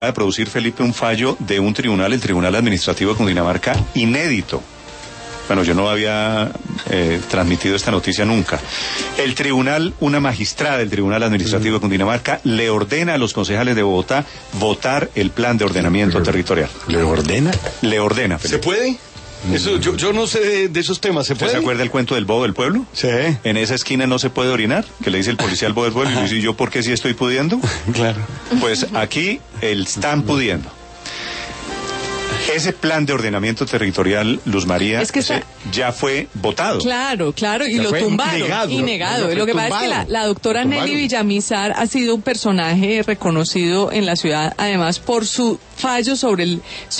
de producir, Felipe, un fallo de un tribunal, el Tribunal Administrativo de Cundinamarca, inédito. Bueno, yo no había transmitido esta noticia nunca. El tribunal, una magistrada del Tribunal Administrativo de Cundinamarca, le ordena a los concejales de Bogotá votar el plan de ordenamiento territorial. ¿Le ordena? Le ordena, Felipe. ¿Se puede? Eso, yo no sé de esos temas, ¿se puede? ¿Se acuerda el cuento del bobo del pueblo? Sí. En esa esquina no se puede orinar, que le dice el policía al bobo del pueblo, y dice, ¿yo por qué sí estoy pudiendo? Claro. Pues aquí están pudiendo. Ese plan de ordenamiento territorial, Luz María, es que ya fue votado. Claro, y lo tumbaron. Negado. Lo que pasa es que la doctora Nelly Villamizar ha sido un personaje reconocido en la ciudad, además por su fallo sobre